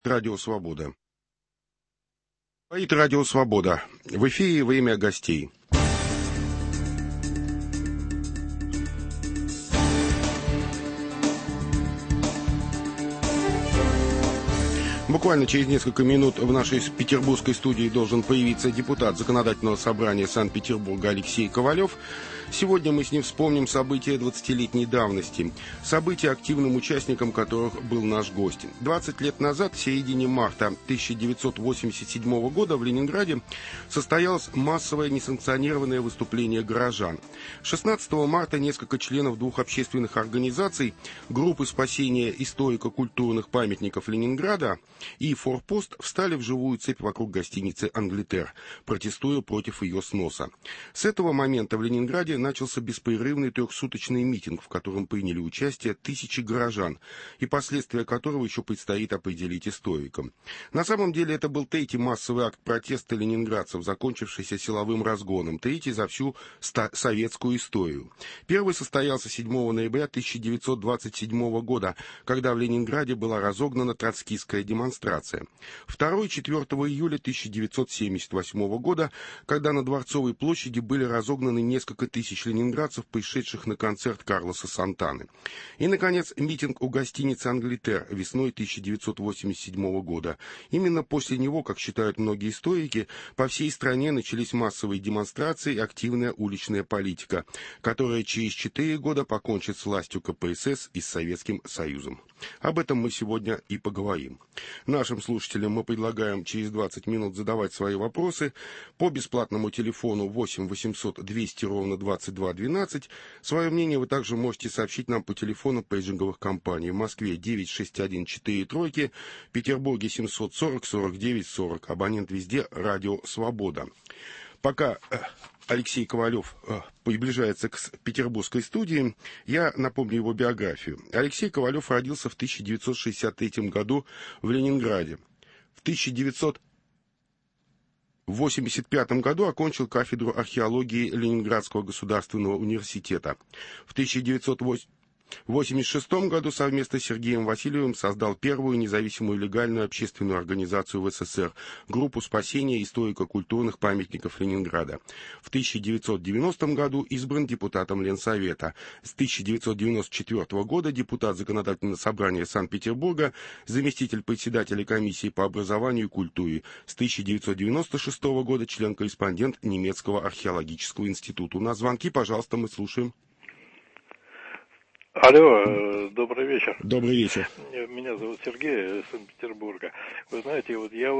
Радио Свобода. Говорит Радио Свобода. В эфире «Время гостей». Буквально через несколько минут в нашей петербургской студии должен появиться депутат Законодательного собрания Санкт-Петербурга Алексей Ковалев. Сегодня мы с ним вспомним события 20-летней давности. События, активным участником которых был наш гость. 20 лет назад, в середине марта 1987 года, в Ленинграде состоялось массовое несанкционированное выступление горожан. 16 марта несколько членов двух общественных организаций, группы спасения историко-культурных памятников Ленинграда и «Форпост» встали в живую цепь вокруг гостиницы «Англитер», протестуя против ее сноса. С этого момента в Ленинграде начался беспрерывный трехсуточный митинг, в котором приняли участие тысячи горожан, и последствия которого еще предстоит определить историкам. На самом деле это был третий массовый акт протеста ленинградцев, закончившийся силовым разгоном, третий за всю советскую историю. Первый состоялся 7 ноября 1927 года, когда в Ленинграде была разогнана троцкистская демонстрация. Второй — 4 июля 1978 года, когда на Дворцовой площади были разогнаны несколько тысяч ленинградцев, пришедших на концерт Карлоса Сантаны. И, наконец, митинг у гостиницы «Англитер» весной 1987 года. Именно после него, как считают многие историки, по всей стране начались массовые демонстрации и активная уличная политика, которая через 4 года покончит с властью КПСС и с Советским Союзом. Об этом мы сегодня и поговорим. Нашим слушателям мы предлагаем через 20 минут задавать свои вопросы по бесплатному телефону 8 800 200 ровно 22 12. Свое мнение вы также можете сообщить нам по телефону пейджинговых компаний. В Москве 96143, в Петербурге 740 49 40. Абонент везде «Радио Свобода». Пока Алексей Ковалев приближается к петербургской студии, я напомню его биографию. Алексей Ковалев родился в 1963 году в Ленинграде. В 1985 году окончил кафедру археологии Ленинградского государственного университета. В 1986 году совместно с Сергеем Васильевым создал первую независимую легальную общественную организацию в СССР — группу спасения историко-культурных памятников Ленинграда. В 1990 году избран депутатом Ленсовета. С 1994 года депутат Законодательного собрания Санкт-Петербурга, заместитель председателя комиссии по образованию и культуре. С 1996 года член-корреспондент Немецкого археологического института. На звонки, пожалуйста, мы слушаем. Алло, добрый вечер. Добрый вечер. Меня зовут Сергей из Санкт-Петербурга. Вы знаете, я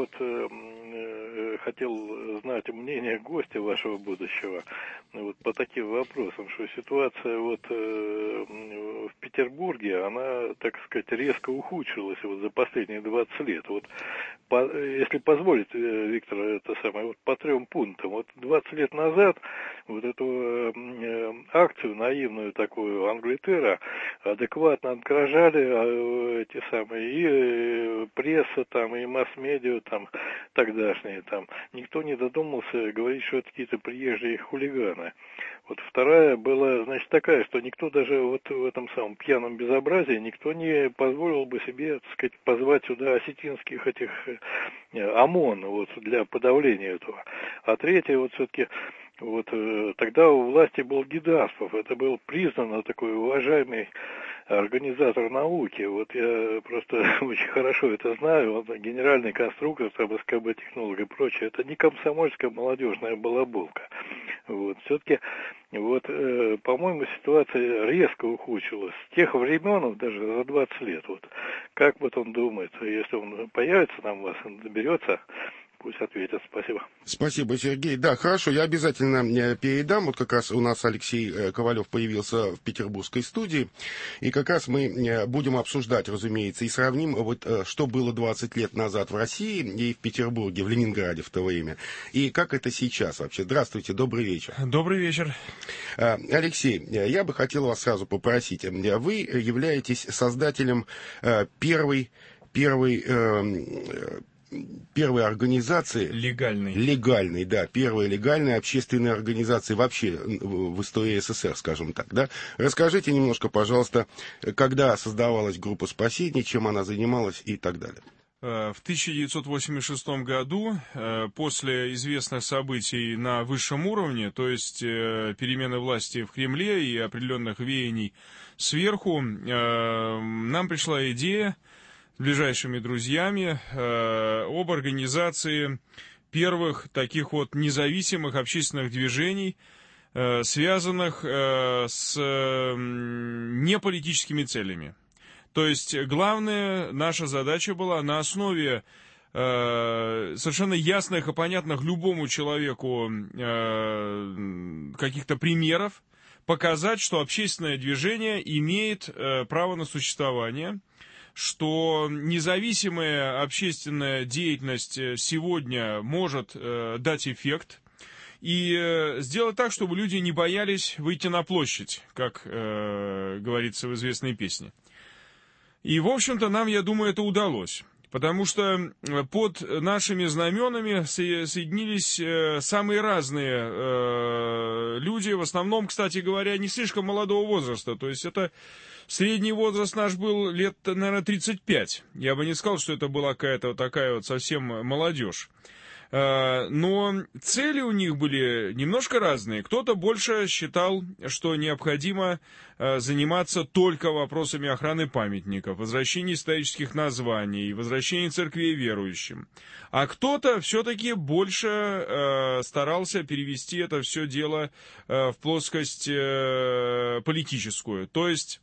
хотел знать мнение гостя вашего будущего по таким вопросам, что ситуация в Петербурге, она, так сказать, резко ухудшилась за последние 20 лет. Если позволите, Виктор, по 3 пунктам. 20 лет назад эту акцию наивную такую Англитера адекватно отражали и пресса и масс-медиа тогдашние Никто не додумался говорить, что это какие-то приезжие хулиганы. Вторая была, такая, что никто даже в этом самом пьяном безобразии, никто не позволил бы себе, так сказать, позвать сюда осетинских ОМОН для подавления этого. А третья все-таки тогда у власти был Гедаспов, это был признанно такой уважаемый организатор науки. Я просто очень хорошо это знаю, он генеральный конструктор, СКБ-технолог и прочее. Это не комсомольская молодежная балаболка. Все-таки, по-моему, ситуация резко ухудшилась. С тех времен, даже за 20 лет. Как он думает, если он появится у вас, он доберется, пусть ответят. Спасибо. Спасибо, Сергей. Да, хорошо, я обязательно передам. Как раз у нас Алексей Ковалев появился в петербургской студии. И как раз мы будем обсуждать, разумеется, и сравним, что было 20 лет назад в России и в Петербурге, в Ленинграде в то время. И как это сейчас вообще. Здравствуйте, добрый вечер. Добрый вечер. Алексей, я бы хотел вас сразу попросить. Вы являетесь создателем первой организации... Легальной, да, первой легальной общественной организации вообще в истории СССР, скажем так, да. Расскажите немножко, пожалуйста, когда создавалась группа спасения, чем она занималась и так далее. В 1986 году, после известных событий на высшем уровне, то есть перемены власти в Кремле и определенных веяний сверху, нам пришла идея с ближайшими друзьями об организации первых таких вот независимых общественных движений, связанных с неполитическими целями. То есть главная наша задача была на основе совершенно ясных и понятных любому человеку каких-то примеров показать, что общественное движение имеет право на существование, что независимая общественная деятельность сегодня может дать эффект, и сделать так, чтобы люди не боялись выйти на площадь, как говорится в известной песне. И, в общем-то, нам, я думаю, это удалось, потому что под нашими знаменами соединились самые разные люди, в основном, кстати говоря, не слишком молодого возраста, то есть это средний возраст наш был лет, наверное, 35. Я бы не сказал, что это была какая-то вот такая вот совсем молодежь. Но цели у них были немножко разные. Кто-то больше считал, что необходимо заниматься только вопросами охраны памятников, возвращения исторических названий, возвращения церквей верующим. А кто-то все-таки больше старался перевести это все дело в плоскость политическую. То есть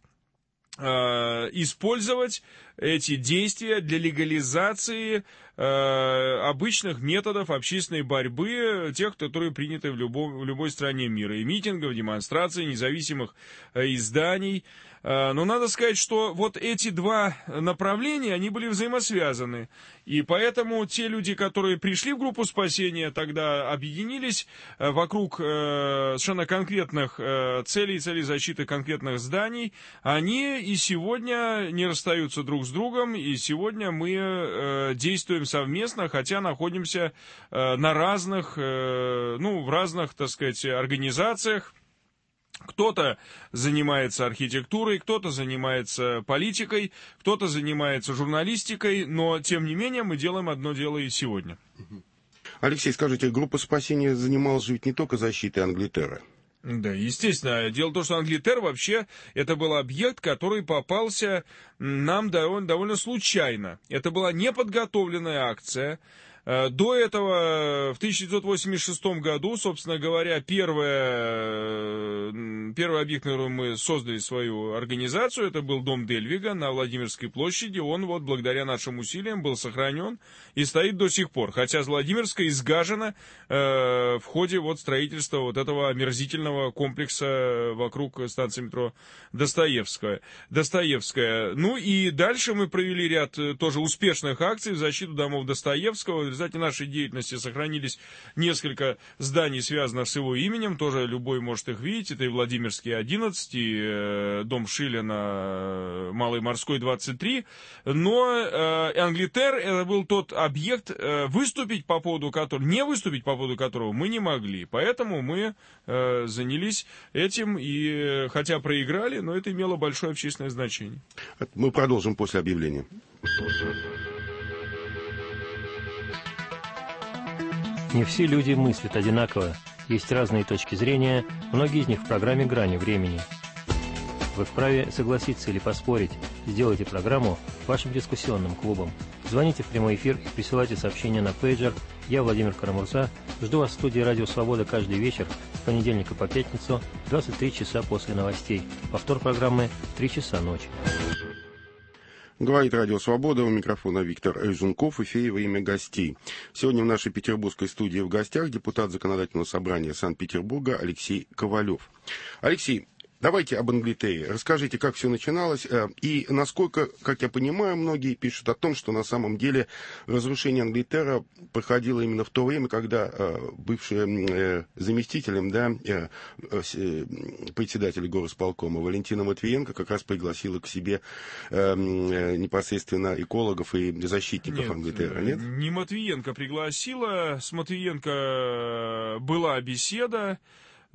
использовать эти действия для легализации обычных методов общественной борьбы, тех, которые приняты в любой стране мира, и митингов, демонстраций, независимых изданий. Но надо сказать, что вот эти два направления, они были взаимосвязаны. И поэтому те люди, которые пришли в группу спасения, тогда объединились вокруг совершенно конкретных целей защиты конкретных зданий. Они и сегодня не расстаются друг с другом, и сегодня мы действуем совместно, хотя находимся на разных, в разных, так сказать, организациях. Кто-то занимается архитектурой, кто-то занимается политикой, кто-то занимается журналистикой, но, тем не менее, мы делаем одно дело и сегодня. Алексей, скажите, группа спасения занималась ведь не только защитой Англитера? Да, естественно. Дело в том, что Англитер вообще это был объект, который попался нам довольно случайно. Это была неподготовленная акция. До этого, в 1986 году, собственно говоря, первый объект, на котором мы создали свою организацию, это был дом Дельвига на Владимирской площади. Он вот благодаря нашим усилиям был сохранен и стоит до сих пор. Хотя Владимирская изгажена в ходе вот строительства вот этого омерзительного комплекса вокруг станции метро Достоевская. Ну и дальше мы провели ряд тоже успешных акций в защиту домов Достоевского. В результате нашей деятельности сохранились несколько зданий, связанных с его именем, тоже любой может их видеть, это и Владимирский 11, и дом Шиля на Малой Морской 23, но Англитер это был тот объект, не выступить по поводу которого мы не могли, поэтому мы занялись этим, и хотя проиграли, но это имело большое общественное значение. Мы продолжим после объявления. Не все люди мыслят одинаково, есть разные точки зрения, многие из них в программе «Грани времени». Вы вправе согласиться или поспорить. Сделайте программу вашим дискуссионным клубом. Звоните в прямой эфир и присылайте сообщения на пейджер. Я, Владимир Карамурза, жду вас в студии «Радио Свобода» каждый вечер с понедельника по пятницу, 23 часа после новостей. Повтор программы в 3 часа ночи. Говорит Радио Свобода, у микрофона Виктор Эйзунков, эфир во имя гостей. Сегодня в нашей петербургской студии в гостях депутат Законодательного собрания Санкт-Петербурга Алексей Ковалев. Алексей, давайте об Англитере. Расскажите, как все начиналось, и насколько, как я понимаю, многие пишут о том, что на самом деле разрушение Англитера проходило именно в то время, когда бывшая заместителем председателя горосполкома Валентина Матвиенко как раз пригласила к себе непосредственно экологов и защитников Англитера. Нет? Не Матвиенко пригласила, с Матвиенко была беседа.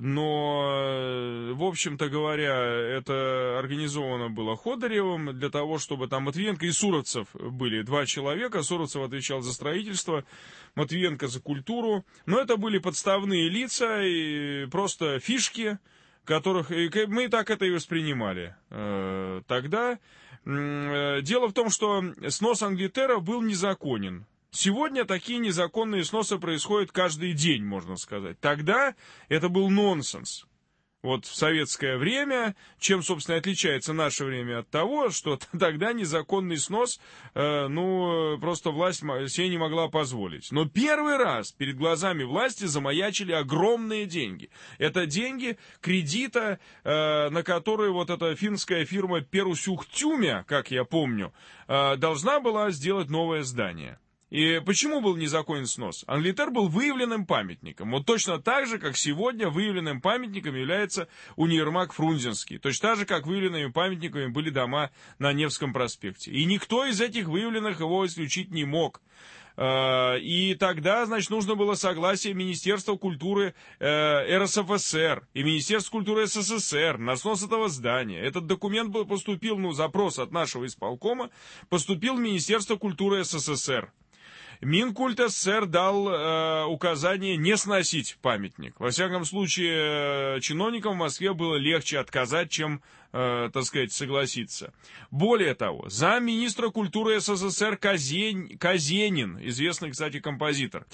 но, в общем-то говоря, это организовано было Ходоревым для того, чтобы там Матвиенко и Суровцев были 2 человека. Суровцев отвечал за строительство, Матвиенко за культуру. Но это были подставные лица и просто фишки, которых мы так это и воспринимали тогда. Дело в том, что снос англитеров был незаконен. Сегодня такие незаконные сносы происходят каждый день, можно сказать. Тогда это был нонсенс. Вот в советское время, чем, собственно, отличается наше время от того, что тогда незаконный снос, просто власть себе не могла позволить. Но первый раз перед глазами власти замаячили огромные деньги. Это деньги кредита, на которые вот эта финская фирма Перусюхтюмя, как я помню, должна была сделать новое здание. И почему был незаконен снос? Англитер был выявленным памятником. Вот точно так же, как сегодня выявленным памятником является универмаг Фрунзенский. Точно так же, как выявленными памятниками были дома на Невском проспекте. И никто из этих выявленных его исключить не мог. И тогда, значит, нужно было согласие Министерства культуры РСФСР и Министерства культуры СССР на снос этого здания. Этот документ поступил, запрос от нашего исполкома, поступил в Министерство культуры СССР. Минкульт СССР дал указание не сносить памятник. Во всяком случае, чиновникам в Москве было легче отказать, чем, согласиться. Более того, замминистра культуры СССР Казенин, известный, кстати, композитор,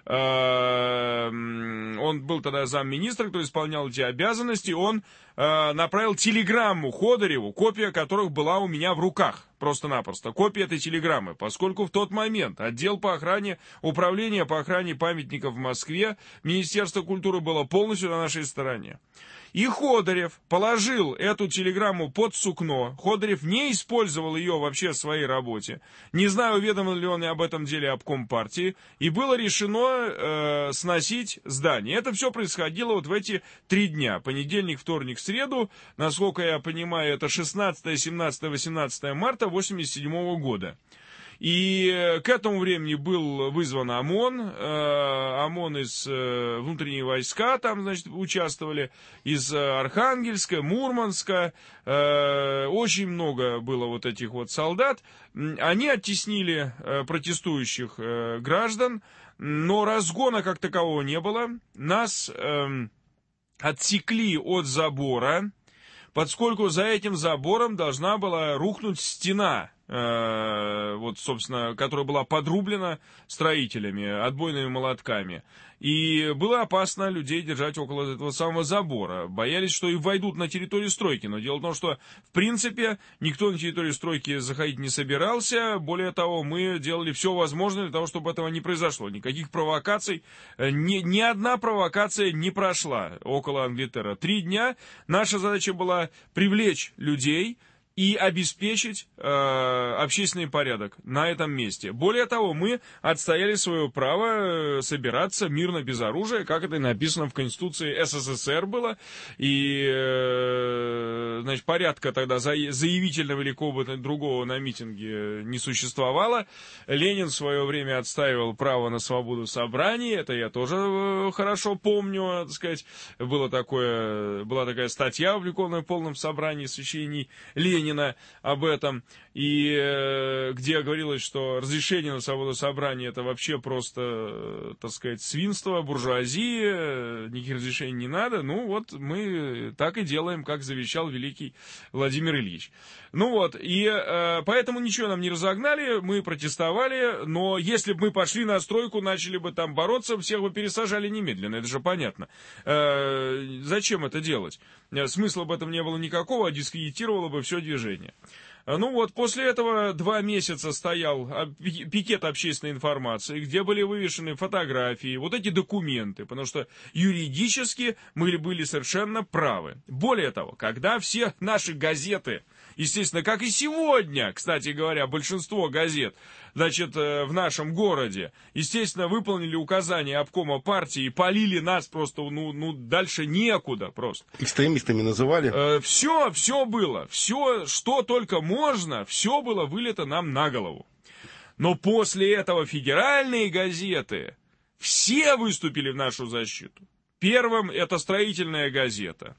он был тогда замминистра, кто исполнял эти обязанности, он направил телеграмму Ходореву, копия которых была у меня в руках, просто-напросто, копия этой телеграммы, поскольку в тот момент отдел по охране, управление по охране памятников в Москве, Министерство культуры было полностью на нашей стороне. И Ходорев положил эту телеграмму под сукно. Ходорев не использовал ее вообще в своей работе. Не знаю, уведомлен ли он об этом деле обком партии. И было решено сносить здание. Это все происходило вот в эти 3 дня. Понедельник, вторник, среду. Насколько я понимаю, это 16, 17, 18 марта 1987 года. И к этому времени был вызван ОМОН, ОМОН из внутренние войска там, значит, участвовали, из Архангельска, Мурманска, очень много было вот этих вот солдат. Они оттеснили протестующих граждан, но разгона как такового не было. Нас отсекли от забора, поскольку за этим забором должна была рухнуть стена, вот, собственно, которая была подрублена строителями, отбойными молотками. И было опасно людей держать около этого самого забора. Боялись, что и войдут на территорию стройки. Но дело в том, что, в принципе, никто на территорию стройки заходить не собирался. Более того, мы делали все возможное для того, чтобы этого не произошло. Никаких провокаций, ни одна провокация не прошла около Англитера. 3 дня наша задача была привлечь людей и обеспечить общественный порядок на этом месте. Более того, мы отстояли свое право собираться мирно без оружия, как это написано в Конституции СССР было. И, значит, порядка тогда заявительного или какого-то другого на митинге не существовало. Ленин в свое время отстаивал право на свободу собраний. Это я тоже хорошо помню, так сказать. Была такая статья, опубликованная в полном собрании сочинений Ленина об этом, и где говорилось, что разрешение на свободу собрания это вообще просто, так сказать, свинство, буржуазия, никаких разрешений не надо. Ну вот мы так и делаем, как завещал великий Владимир Ильич. Ну вот, и поэтому ничего нам не разогнали, мы протестовали, но если бы мы пошли на стройку, начали бы там бороться, всех бы пересажали немедленно, это же понятно. Зачем это делать? Смысла об этом не было никакого, дискредитировало бы все движение. Ну вот, после этого 2 месяца стоял пикет общественной информации, где были вывешены фотографии, вот эти документы, потому что юридически мы были совершенно правы. Более того, когда все наши газеты, естественно, как и сегодня, кстати говоря, большинство газет, значит, в нашем городе, естественно, выполнили указания обкома партии и полили нас просто, дальше некуда просто. Экстремистами называли? Все было, все, что только можно, все было вылито нам на голову. Но после этого федеральные газеты все выступили в нашу защиту. Первым это «Строительная газета»,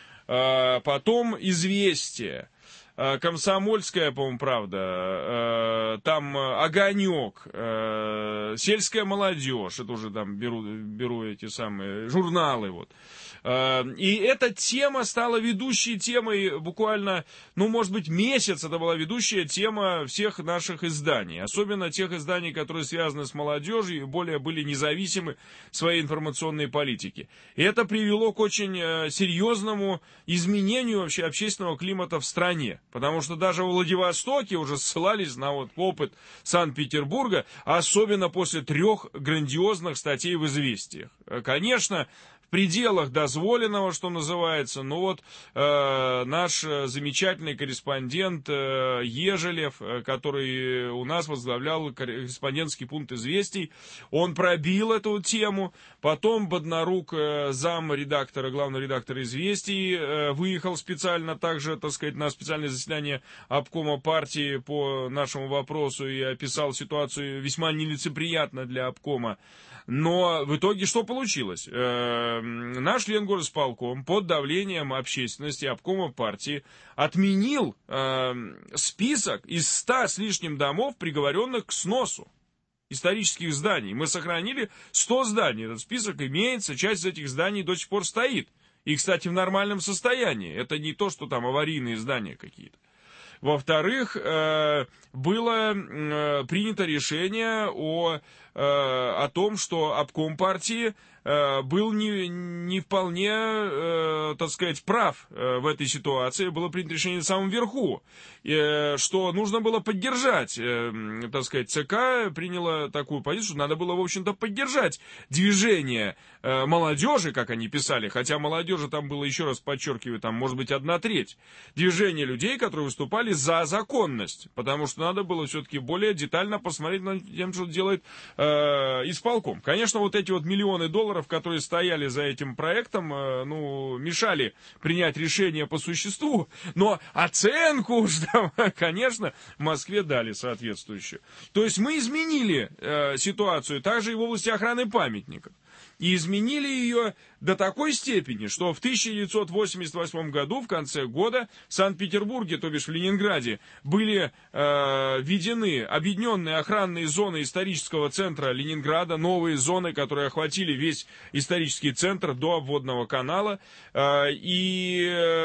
потом «Известия», «Комсомольская», по-моему, правда, там «Огонек», «Сельская молодежь», это уже там беру эти самые журналы, вот. И эта тема стала ведущей темой буквально, может быть, месяц. Это была ведущая тема всех наших изданий. Особенно тех изданий, которые связаны с молодежью и более были независимы в своей информационной политике. И это привело к очень серьезному изменению вообще общественного климата в стране. Потому что даже в Владивостоке уже ссылались на опыт Санкт-Петербурга, особенно после 3 грандиозных статей в «Известиях». Конечно, в пределах дозволенного, что называется, наш замечательный корреспондент Ежелев, который у нас возглавлял корреспондентский пункт «Известий», он пробил эту тему, потом Боднарук, замредактора, главный редактор «Известий», выехал специально также, на специальное заседание обкома партии по нашему вопросу и описал ситуацию весьма нелицеприятно для обкома. Но в итоге что получилось? Наш Ленгорисполком под давлением общественности обкома партии отменил список из 100 с лишним домов, приговоренных к сносу исторических зданий. Мы сохранили 100 зданий. Этот список имеется, часть из этих зданий до сих пор стоит. И, кстати, в нормальном состоянии. Это не то, что там аварийные здания какие-то. Во-вторых, было принято решение о том, что обком партии был не вполне, прав в этой ситуации. Было принято решение на самом верху, что нужно было поддержать, ЦК приняла такую позицию, что надо было, в общем-то, поддержать движение молодежи, как они писали, хотя молодежи там было, еще раз подчеркиваю, там, может быть, 1/3, движение людей, которые выступали за законность, потому что надо было все-таки более детально посмотреть на тем, что делает исполком. Конечно, эти миллионы долларов, которые стояли за этим проектом, мешали принять решение по существу, но оценку уж там, конечно, в Москве дали соответствующую. То есть мы изменили ситуацию также и в области охраны памятников. И изменили ее до такой степени, что в 1988 году, в конце года, в Санкт-Петербурге, то бишь в Ленинграде, были введены объединенные охранные зоны исторического центра Ленинграда, новые зоны, которые охватили весь исторический центр до обводного канала. И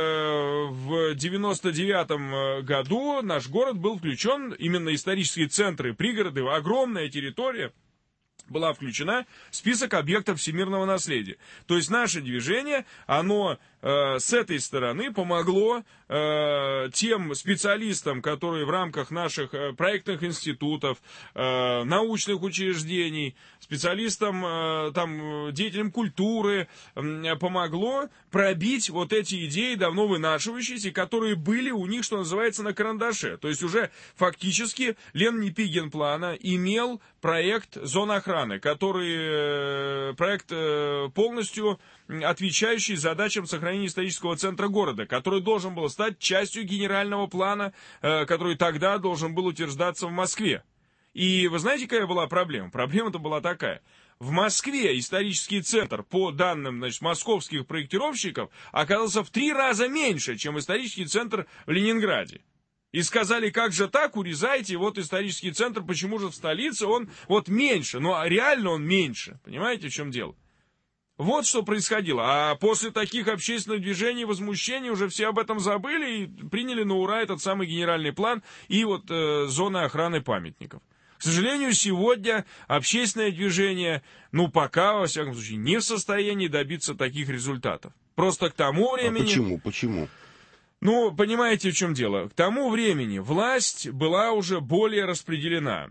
в 1999 году наш город был включен, именно исторические центры, пригороды, огромная территория была включена в список объектов всемирного наследия. То есть наше движение, оно с этой стороны помогло тем специалистам, которые в рамках наших проектных институтов, научных учреждений, специалистам, деятелям культуры, помогло пробить эти идеи, давно вынашивающиеся, которые были у них, что называется, на карандаше. То есть уже фактически Леннипигенплана имел проект зон охраны, который проект полностью отвечающий задачам сохранения исторического центра города, который должен был стать частью генерального плана, который тогда должен был утверждаться в Москве. И вы знаете, какая была проблема? Проблема-то была такая. В Москве исторический центр, по данным, московских проектировщиков, оказался в 3 раза меньше, чем исторический центр в Ленинграде. И сказали, как же так, урезайте, исторический центр, почему же в столице он меньше, но реально он меньше. Понимаете, в чем дело? Вот что происходило. А после таких общественных движений, возмущений, уже все об этом забыли и приняли на ура этот самый генеральный план и зоны охраны памятников. К сожалению, сегодня общественное движение, пока, во всяком случае, не в состоянии добиться таких результатов. Просто к тому времени... Почему? Понимаете, в чем дело? К тому времени власть была уже более распределена.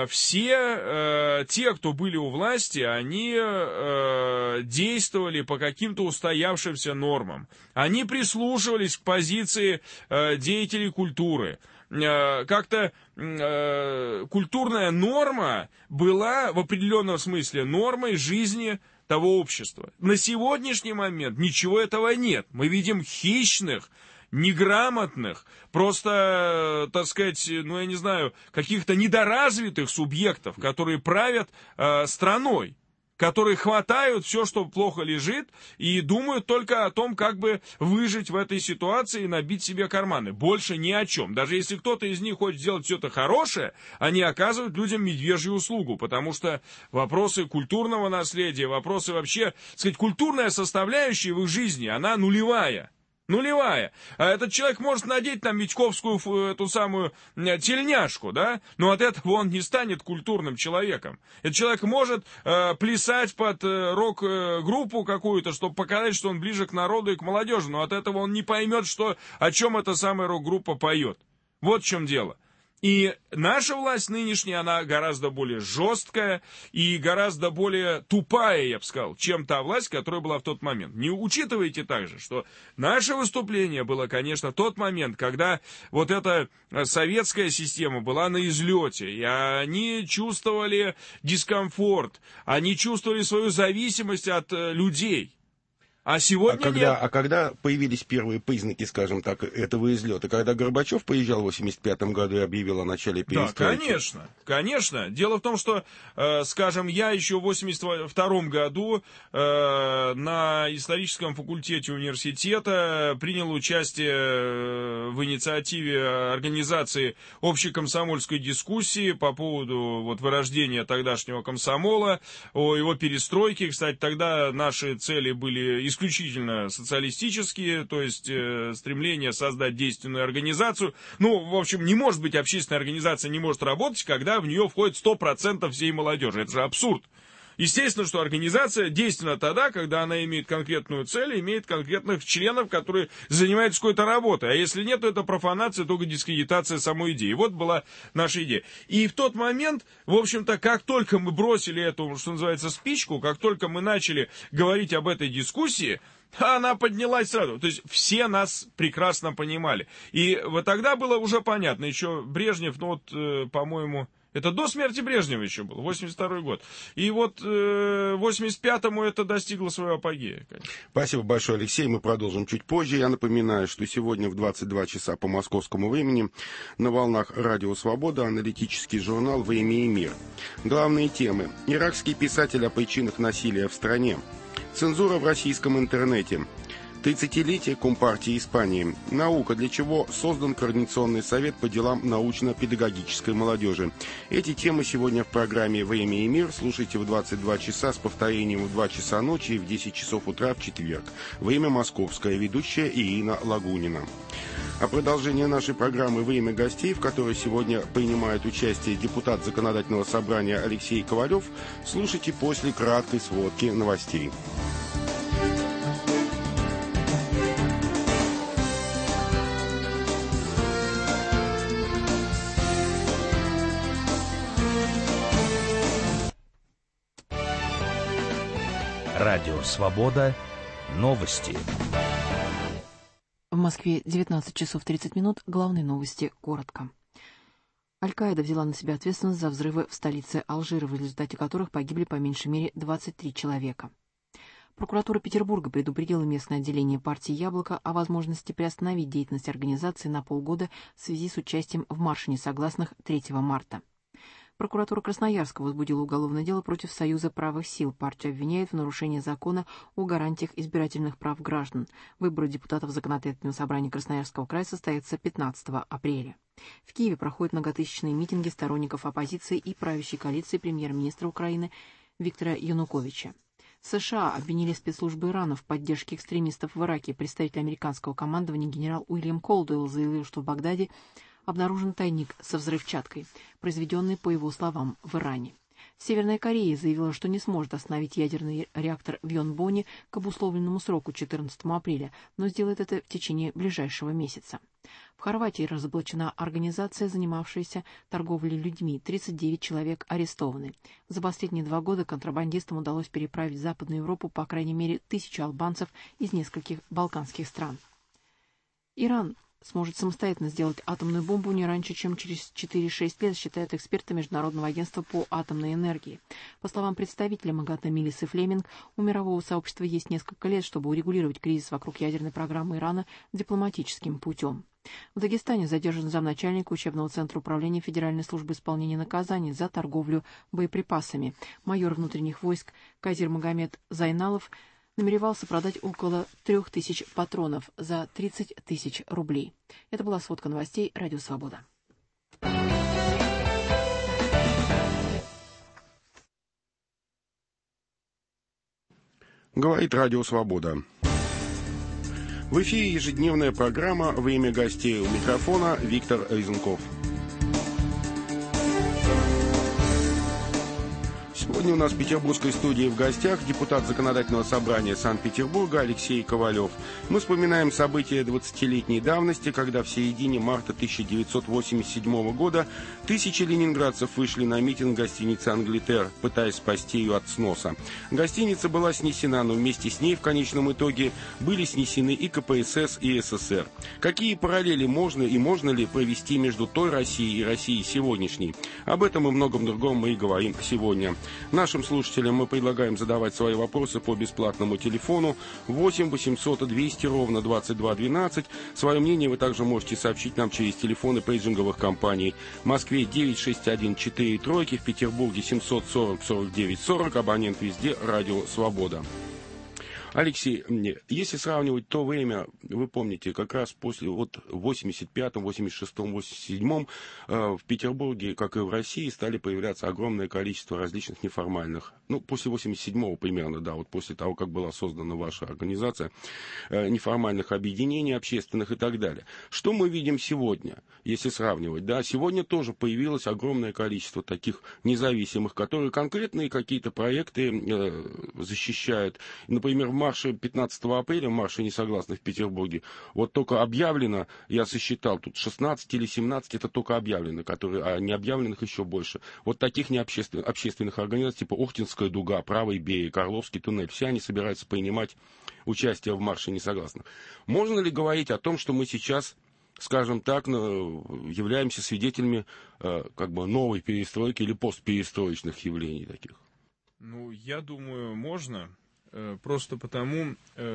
Все те, кто были у власти, они действовали по каким-то устоявшимся нормам. Они прислушивались к позиции деятелей культуры. Как-то культурная норма была в определенном смысле нормой жизни того общества. На сегодняшний момент ничего этого нет. Мы видим хищных, неграмотных, просто, я не знаю, каких-то недоразвитых субъектов, которые правят страной. которые хватают все, что плохо лежит, и думают только о том, как бы выжить в этой ситуации и набить себе карманы. Больше ни о чем. Даже если кто-то из них хочет сделать что-то хорошее, они оказывают людям медвежью услугу, потому что вопросы культурного наследия, вопросы вообще, так сказать, культурная составляющая в их жизни, она нулевая. Нулевая. А этот человек может надеть там митьковскую эту самую тельняшку, да, но от этого он не станет культурным человеком. Этот человек может плясать под рок-группу какую-то, чтобы показать, что он ближе к народу и к молодежи, но от этого он не поймет, о чем эта самая рок-группа поет. Вот в чем дело. И наша власть нынешняя, она гораздо более жесткая и гораздо более тупая, я бы сказал, чем та власть, которая была в тот момент. Не учитывайте также, что наше выступление было, конечно, тот момент, когда вот эта советская система была на излете, и они чувствовали дискомфорт, они чувствовали свою зависимость от людей. А сегодня когда появились первые признаки, скажем так, этого излета? Когда Горбачев поезжал в 1985 году и объявил о начале перестройки? Да, конечно. Дело в том, что, скажем, я еще в 1982 году на историческом факультете университета принял участие в инициативе организации общекомсомольской дискуссии по поводу вот вырождения тогдашнего комсомола, о его перестройке. Кстати, тогда наши цели были исключительно социалистические, то есть стремление создать действенную организацию. Ну, в общем, не может быть общественная организация, не может работать, когда в нее входит 100% всей молодежи. Это же абсурд. Естественно, что организация действенна тогда, когда она имеет конкретную цель, имеет конкретных членов, которые занимаются какой-то работой. А если нет, то это профанация, только дискредитация самой идеи. Вот была наша идея. И в тот момент, в общем-то, как только мы бросили эту, что называется, спичку, как только мы начали говорить об этой дискуссии, она поднялась сразу. То есть все нас прекрасно понимали. И вот тогда было уже понятно. Еще Брежнев, ну вот, по-моему... Это до смерти Брежнева еще было, 82-й год. И вот 85-му это достигло своего апогея. Конечно. Спасибо большое, Алексей. Мы продолжим чуть позже. Я напоминаю, что сегодня в 22 часа по московскому времени на волнах Радио Свобода аналитический журнал «Время и мир». Главные темы. Иракский писатель о причинах насилия в стране. Цензура в российском интернете. 30-летие Компартии Испании. Наука, для чего создан Координационный совет по делам научно-педагогической молодежи. Эти темы сегодня в программе «Время и мир». Слушайте в 22 часа с повторением в 2 часа ночи и в 10 часов утра в четверг. Время московское. Ведущая Ирина Лагунина. А продолжение нашей программы «Время гостей», в которой сегодня принимает участие депутат Законодательного собрания Алексей Ковалев, слушайте после краткой сводки новостей. Радио «Свобода». Новости. В Москве 19 часов 30 минут. Главные новости коротко. Аль-Каида взяла на себя ответственность за взрывы в столице Алжира, в результате которых погибли по меньшей мере 23 человека. Прокуратура Петербурга предупредила местное отделение партии «Яблоко» о возможности приостановить деятельность организации на полгода в связи с участием в марше несогласных 3 марта. Прокуратура Красноярска возбудила уголовное дело против Союза правых сил. Партию обвиняют в нарушении закона о гарантиях избирательных прав граждан. Выборы депутатов Законодательного собрания Красноярского края состоятся 15 апреля. В Киеве проходят многотысячные митинги сторонников оппозиции и правящей коалиции премьер-министра Украины Виктора Януковича. США обвинили спецслужбы Ирана в поддержке экстремистов в Ираке. Представитель американского командования генерал Уильям Колдуэлл заявил, что в Багдаде обнаружен тайник со взрывчаткой, произведенный, по его словам, в Иране. Северная Корея заявила, что не сможет остановить ядерный реактор в Йонбоне к обусловленному сроку 14 апреля, но сделает это в течение ближайшего месяца. В Хорватии разоблачена организация, занимавшаяся торговлей людьми. 39 человек арестованы. За последние 2 года контрабандистам удалось переправить в Западную Европу по крайней мере 1000 албанцев из нескольких балканских стран. Иран сможет самостоятельно сделать атомную бомбу не раньше, чем через 4-6 лет, считают эксперты Международного агентства по атомной энергии. По словам представителя МАГАТА Милисы Флеминг, у мирового сообщества есть несколько лет, чтобы урегулировать кризис вокруг ядерной программы Ирана дипломатическим путем. В Дагестане задержан замначальника учебного центра управления Федеральной службы исполнения наказаний за торговлю боеприпасами. Майор внутренних войск Казир Магомед Зайналов намеревался продать около 3000 патронов за 30 тысяч рублей. Это была сводка новостей «Радио Свобода». Говорит «Радио Свобода». В эфире ежедневная программа «Время гостей». У микрофона Виктор Резунков. Сегодня у нас в петербургской студии в гостях депутат Законодательного собрания Санкт-Петербурга Алексей Ковалев. Мы вспоминаем события 20-летней давности, когда в середине марта 1987 года тысячи ленинградцев вышли на митинг в гостинице «Англитер», пытаясь спасти ее от сноса. Гостиница была снесена, но вместе с ней в конечном итоге были снесены и КПСС, и СССР. Какие параллели можно и можно ли провести между той Россией и Россией сегодняшней? Об этом и многом другом мы и говорим сегодня. Нашим слушателям мы предлагаем задавать свои вопросы по бесплатному телефону 8 800 200 ровно 22 12. Свое мнение вы также можете сообщить нам через телефоны пейджинговых компаний. В Москве 961 43, в Петербурге 740 49 40, абонент везде «Радио Свобода». Алексей, если сравнивать то время, вы помните, как раз после вот в 85-м, 86-м, 87-м в Петербурге, как и в России, стали появляться огромное количество различных неформальных, после 87-го примерно, да, вот после того, как была создана ваша организация, неформальных объединений общественных и так далее. Что мы видим сегодня, если сравнивать? Да, сегодня тоже появилось огромное количество таких независимых, которые конкретные какие-то проекты защищают. Например, в марше 15 апреля, в марше несогласных в Петербурге, вот только объявлено, я сосчитал, тут 16 или 17, это только объявлено, а не объявленных еще больше. Вот таких общественных организаций, типа Охтинская дуга, Правый берег, Орловский туннель, все они собираются принимать участие в марше несогласных. Можно ли говорить о том, что мы сейчас, скажем так, являемся свидетелями новой перестройки или постперестроечных явлений таких? Я думаю, можно. Просто потому,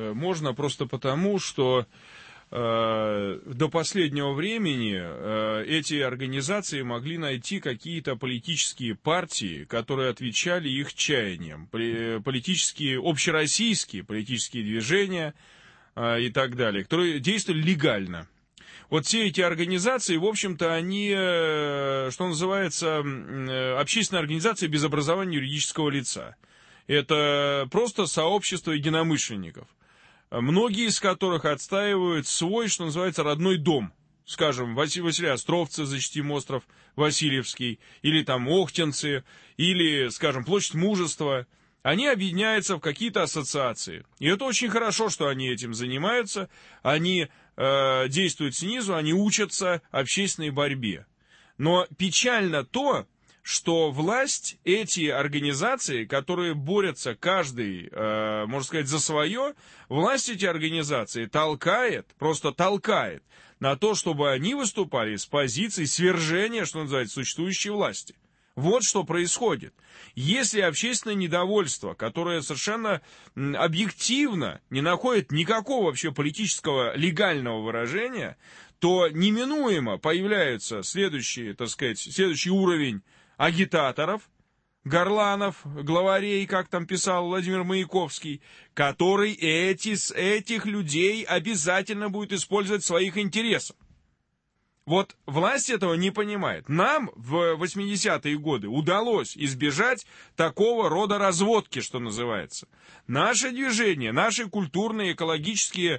что до последнего времени эти организации могли найти какие-то политические партии, которые отвечали их чаяниям, политические, общероссийские политические движения и так далее, которые действовали легально. Вот все эти организации, в общем-то, они, что называется, общественные организации без образования юридического лица. Это просто сообщество единомышленников, многие из которых отстаивают свой, что называется, родной дом. Скажем, Василий Островцы, защитим остров Васильевский, или там Охтинцы, или, скажем, Площадь Мужества. Они объединяются в какие-то ассоциации. И это очень хорошо, что они этим занимаются. Они действуют снизу, они учатся общественной борьбе. Но печально то, что власть, эти организации, которые борются каждый, можно сказать, за свое, власть эти организации просто толкает на то, чтобы они выступали с позиции свержения, что называется, существующей власти. Вот что происходит. Если общественное недовольство, которое совершенно объективно не находит никакого вообще политического легального выражения, то неминуемо появляется следующий уровень агитаторов, горланов, главарей, как там писал Владимир Маяковский, который этих людей обязательно будет использовать в своих интересах. Вот власть этого не понимает. Нам в 80-е годы удалось избежать такого рода разводки, что называется. Наше движение, наши культурные, экологические,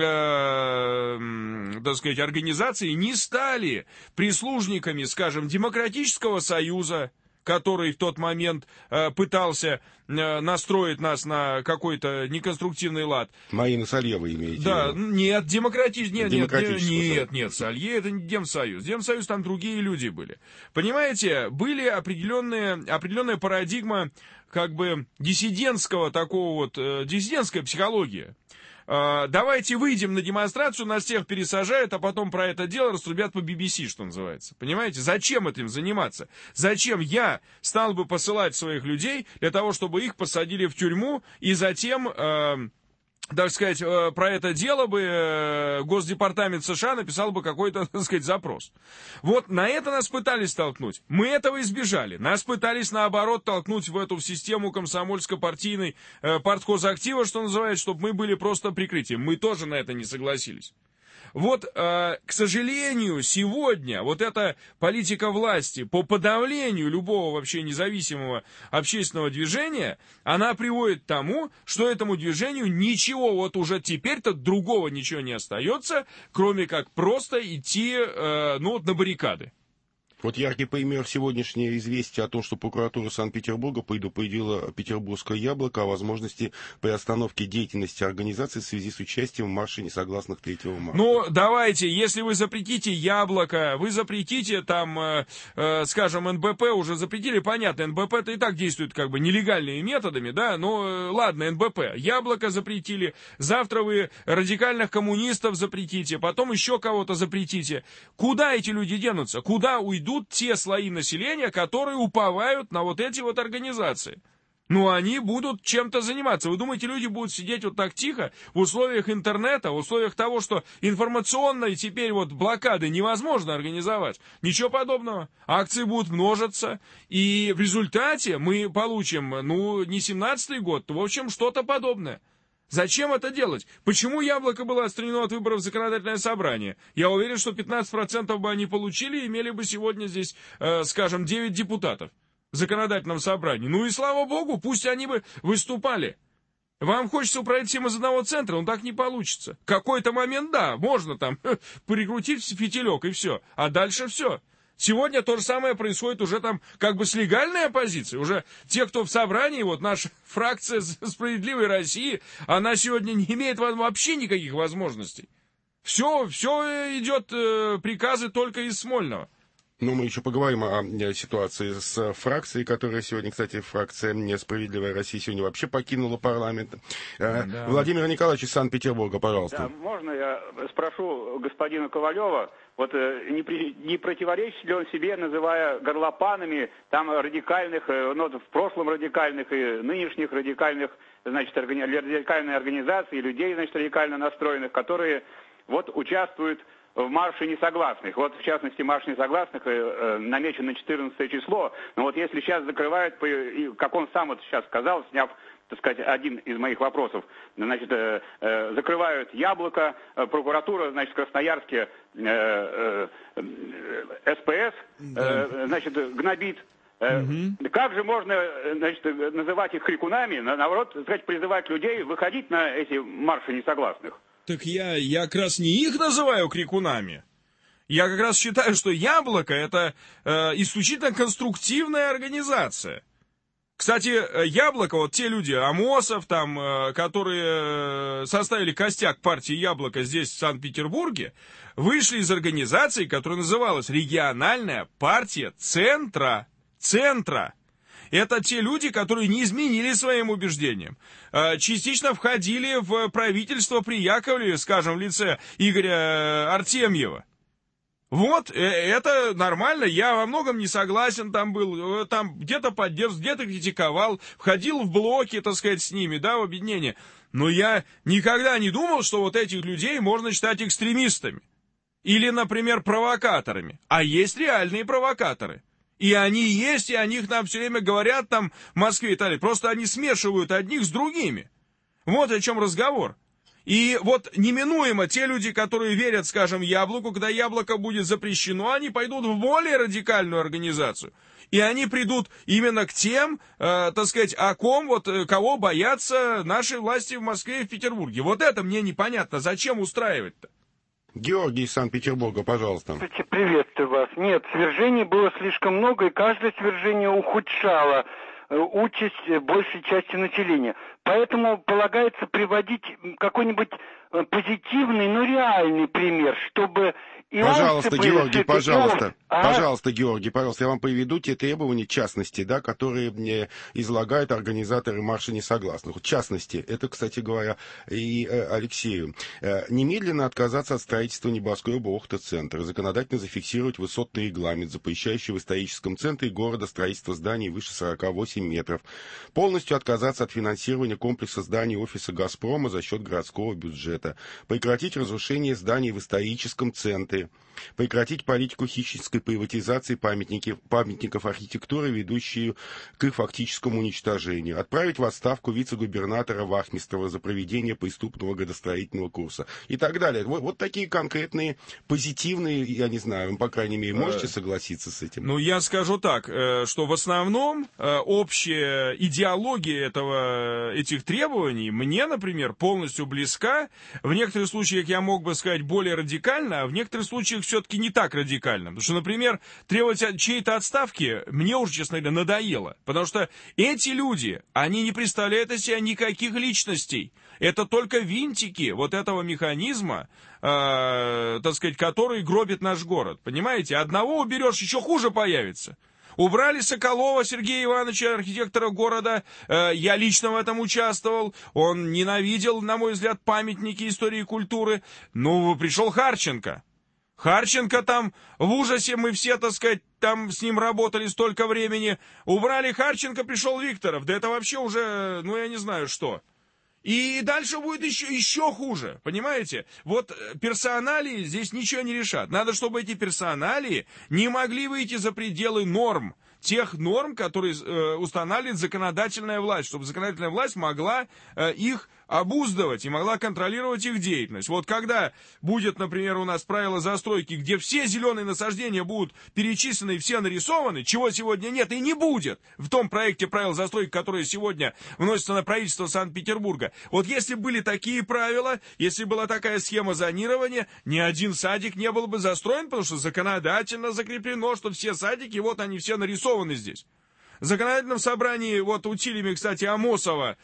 организации не стали прислужниками, скажем, Демократического союза, который в тот момент пытался настроить нас на какой-то неконструктивный лад. Марина Салье вы имеете? Да, нет, нет, Салье это не Демсоюз. Демсоюз там другие люди были. Понимаете, были определенная парадигма диссидентская психология. давайте выйдем на демонстрацию, нас всех пересажают, а потом про это дело раструбят по BBC, что называется. Понимаете? Зачем этим заниматься? Зачем я стал бы посылать своих людей для того, чтобы их посадили в тюрьму и затем... так сказать, про это дело бы Госдепартамент США написал бы какой-то, так сказать, запрос. Вот на это нас пытались толкнуть. Мы этого избежали. Нас пытались, наоборот, толкнуть в эту систему комсомольско-партийной парткозактива, что называется, чтобы мы были просто прикрытием. Мы тоже на это не согласились. Вот, к сожалению, сегодня вот эта политика власти по подавлению любого вообще независимого общественного движения, она приводит к тому, что этому движению ничего, вот уже теперь-то другого ничего не остается, кроме как просто идти, на баррикады. Вот яркий пример сегодняшнее известие о том, что прокуратура Санкт-Петербурга предупредила Петербургское яблоко о возможности приостановки деятельности организации в связи с участием в марше несогласных 3 марта. Ну, давайте, если вы запретите яблоко, вы запретите там, скажем, НБП уже запретили, понятно, НБП-то и так действует как бы нелегальными методами, да, но ладно, НБП, яблоко запретили, завтра вы радикальных коммунистов запретите, потом еще кого-то запретите. Куда эти люди денутся? Куда уйдут те слои населения, которые уповают на вот эти вот организации? Ну, они будут чем-то заниматься. Вы думаете, люди будут сидеть вот так тихо в условиях интернета, в условиях того, что информационной теперь вот блокады невозможно организовать? Ничего подобного. Акции будут множиться, и в результате мы получим, не 17-й год, в общем, что-то подобное. Зачем это делать? Почему яблоко было отстранено от выборов в законодательное собрание? Я уверен, что 15% бы они получили и имели бы сегодня здесь, 9 депутатов в законодательном собрании. Ну и слава богу, пусть они бы выступали. Вам хочется управлять всем из одного центра, но так не получится. В какой-то момент, да, можно там прикрутить фитилек и все, а дальше все. Сегодня то же самое происходит уже там как бы с легальной оппозицией. Уже те, кто в собрании, вот наша фракция «Справедливой России», она сегодня не имеет вообще никаких возможностей. Все идет приказы только из Смольного. Но мы еще поговорим о ситуации с фракцией, которая сегодня, кстати, фракция «Справедливая Россия» сегодня вообще покинула парламент. Да. Владимир Николаевич из Санкт-Петербурга, пожалуйста. Да, можно я спрошу господина Ковалева, вот не противоречит ли он себе, называя горлопанами там радикальных, в прошлом радикальных и нынешних радикальных, радикальные организации, людей, радикально настроенных, которые вот участвуют в марше несогласных. Вот, в частности, марш несогласных намечен на 14 число. Но вот если сейчас закрывают, как он сам вот сейчас сказал, сняв, так сказать, один из моих вопросов, закрывают яблоко, прокуратура, в Красноярске СПС, гнобит. Как же можно, называть их крикунами, наоборот, призывать людей выходить на эти марши несогласных? Так я как раз не их называю крикунами. Я как раз считаю, что яблоко — это исключительно конструктивная организация. Кстати, яблоко, вот те люди, Амосов там, которые составили костяк партии Яблоко здесь, в Санкт-Петербурге, вышли из организации, которая называлась Региональная партия Центра. Это те люди, которые не изменили своим убеждениям. Частично входили в правительство при Яковлеве, скажем, в лице Игоря Артемьева. Вот, это нормально, я во многом не согласен там был, там где-то поддерживал, где-то критиковал, входил в блоки, так сказать, с ними, да, в объединение. Но я никогда не думал, что вот этих людей можно считать экстремистами. Или, например, провокаторами. А есть реальные провокаторы. И они есть, и о них нам все время говорят там в Москве и Италии. Просто они смешивают одних с другими. Вот о чем разговор. И вот неминуемо те люди, которые верят, скажем, яблоку, когда яблоко будет запрещено, они пойдут в более радикальную организацию. И они придут именно к тем, кого боятся наши власти в Москве и в Петербурге. Вот это мне непонятно. Зачем устраивать-то? Георгий из Санкт-Петербурга, пожалуйста. Приветствую вас. Нет, свержений было слишком много, и каждое свержение ухудшало участь большей части населения. Поэтому полагается приводить какой-нибудь позитивный, но реальный пример, чтобы И пожалуйста, он Георгий, пожалуйста, пожалуйста, Георгий, пожалуйста, я вам приведу те требования, в частности, да, которые мне излагают организаторы марша несогласных. В частности, это, кстати говоря, и Алексею. Немедленно отказаться от строительства небоскреба Охта-центр, законодательно зафиксировать высотный регламент, запрещающий в историческом центре города строительство зданий выше 48 метров, полностью отказаться от финансирования комплекса зданий офиса «Газпрома» за счет городского бюджета, прекратить разрушение зданий в историческом центре, прекратить политику хищнической приватизации памятников архитектуры, ведущую к их фактическому уничтожению, отправить в отставку вице-губернатора Вахмистрова за проведение преступного градостроительного курса и так далее. Вот такие конкретные, позитивные, я не знаю, вы, по крайней мере, можете согласиться с этим? Ну, я скажу так, что в основном общая идеология этих требований мне, например, полностью близка. В некоторых случаях я мог бы сказать более радикально, а в некоторых случаях все-таки не так радикально. Потому что, например, требовать чьей-то отставки мне уже, честно говоря, надоело. Потому что эти люди, они не представляют из себя никаких личностей. Это только винтики вот этого механизма, так сказать, который гробит наш город. Понимаете? Одного уберешь, еще хуже появится. Убрали Соколова Сергея Ивановича, архитектора города. Я лично в этом участвовал. Он ненавидел, на мой взгляд, памятники истории и культуры. Ну, пришел Харченко. Харченко там в ужасе, мы все, так сказать, там с ним работали столько времени. Убрали Харченко, пришел Викторов. Да это вообще уже, ну, я не знаю что. И дальше будет еще хуже, понимаете? Вот персоналии здесь ничего не решат. Надо, чтобы эти персоналии не могли выйти за пределы норм. Тех норм, которые устанавливает законодательная власть, чтобы законодательная власть могла их обуздывать и могла контролировать их деятельность. Вот когда будет, например, у нас правило застройки, где все зеленые насаждения будут перечислены и все нарисованы, чего сегодня нет и не будет в том проекте правил застройки, которые сегодня вносятся на правительство Санкт-Петербурга. Вот если были такие правила, если была такая схема зонирования, ни один садик не был бы застроен, потому что законодательно закреплено, что все садики, вот они все нарисованы здесь. В законодательном собрании, вот усилиями, кстати, Амосова,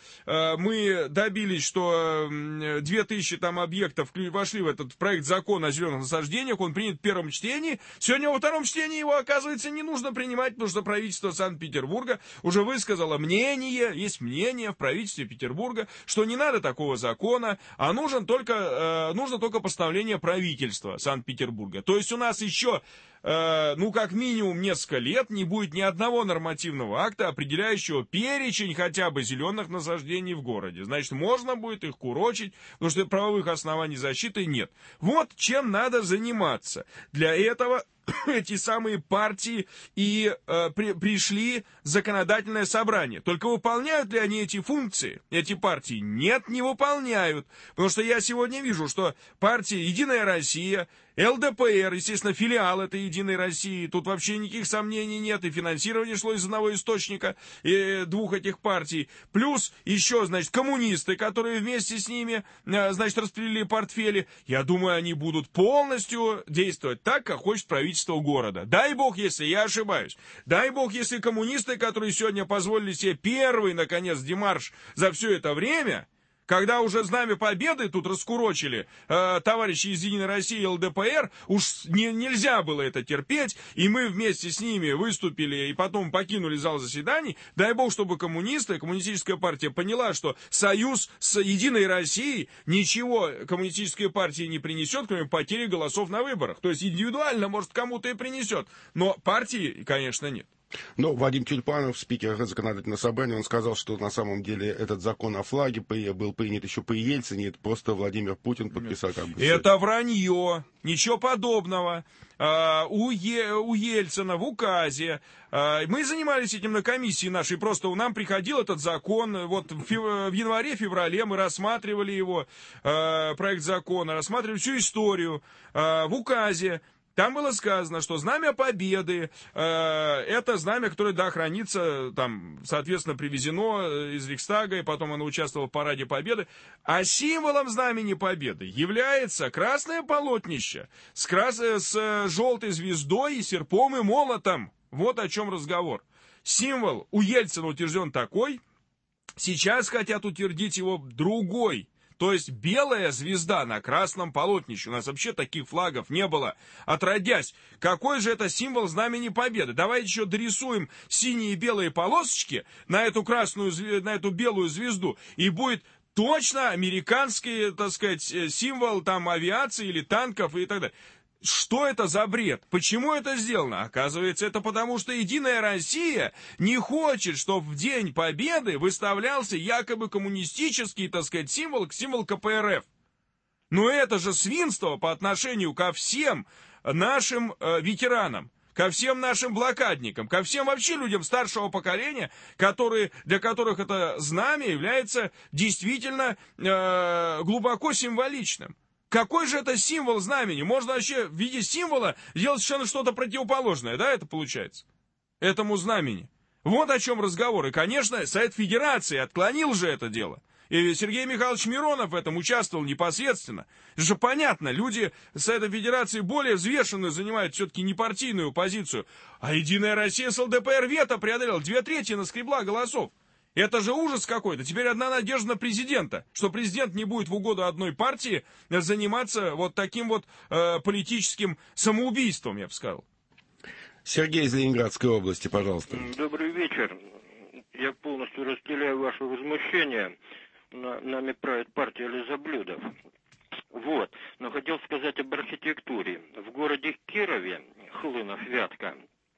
мы добились, что 2000 там объектов вошли в этот проект закона о зеленых насаждениях, он принят в первом чтении. Сегодня во втором чтении его, оказывается, не нужно принимать, потому что правительство Санкт-Петербурга уже высказало мнение, есть мнение в правительстве Петербурга, что не надо такого закона, а нужно только постановление правительства Санкт-Петербурга. То есть у нас еще... как минимум несколько лет не будет ни одного нормативного акта, определяющего перечень хотя бы зеленых насаждений в городе. Значит, можно будет их курочить, потому что правовых оснований защиты нет. Вот чем надо заниматься. Для этого эти самые партии и пришли в законодательное собрание. Только выполняют ли они эти функции, эти партии? Нет, не выполняют. Потому что я сегодня вижу, что партия «Единая Россия», ЛДПР, естественно, филиал этой «Единой России», тут вообще никаких сомнений нет, и финансирование шло из одного источника двух этих партий. Плюс еще, значит, коммунисты, которые вместе с ними, значит, распределили портфели. Я думаю, они будут полностью действовать так, как хочет правительство города. Дай бог, если я ошибаюсь. Дай бог, если коммунисты, которые сегодня позволили себе первый, наконец, демарш за все это время... Когда уже знамя победы тут раскурочили товарищи из «Единой России» и ЛДПР, уж нельзя было это терпеть, и мы вместе с ними выступили и потом покинули зал заседаний. Дай бог, чтобы коммунисты, коммунистическая партия поняла, что союз с «Единой Россией» ничего коммунистической партии не принесет, кроме потери голосов на выборах. То есть индивидуально, может, кому-то и принесет, но партии, конечно, нет. Ну, Вадим Тюльпанов, спикер законодательного собрания, он сказал, что на самом деле этот закон о флаге был принят еще при Ельцине, это просто Владимир Путин подписал. Это вранье, ничего подобного. У Ельцина в указе, мы занимались этим на комиссии нашей, просто нам приходил этот закон, вот в январе-феврале мы рассматривали его, проект закона, рассматривали всю историю в указе. Там было сказано, что знамя Победы, это знамя, которое, да, хранится, там, соответственно, привезено из Рейхстага, и потом оно участвовало в параде Победы. А символом знамени Победы является красное полотнище с желтой звездой и серпом и молотом. Вот о чем разговор. Символ у Ельцина утвержден такой, сейчас хотят утвердить его другой. То есть белая звезда на красном полотнище. У нас вообще таких флагов не было, отродясь. Какой же это символ Знамени Победы? Давайте еще дорисуем синие и белые полосочки на эту на эту белую звезду, и будет точно американский, так сказать, символ там авиации или танков и так далее. Что это за бред? Почему это сделано? Оказывается, это потому, что Единая Россия не хочет, чтобы в День Победы выставлялся якобы коммунистический, так сказать, символ КПРФ. Но это же свинство по отношению ко всем нашим ветеранам, ко всем нашим блокадникам, ко всем вообще людям старшего поколения, для которых это знамя является действительно глубоко символичным. Какой же это символ знамени? Можно вообще в виде символа сделать совершенно что-то противоположное, да, это получается? Этому знамени. Вот о чем разговор. И, конечно, Совет Федерации отклонил же это дело. И Сергей Михайлович Миронов в этом участвовал непосредственно. Это же понятно, люди Совета Федерации более взвешенную занимают все-таки непартийную позицию. А Единая Россия с ЛДПР вето преодолела, 2/3 наскребла голосов. Это же ужас какой-то. Теперь одна надежда на президента, что президент не будет в угоду одной партии заниматься вот таким вот политическим самоубийством, я бы сказал. Сергей из Ленинградской области, пожалуйста. Добрый вечер. Я полностью разделяю ваше возмущение. Нами правит партия лизоблюдов. Вот. Но хотел сказать об архитектуре. В городе Кирове, Хлынов, Вятка,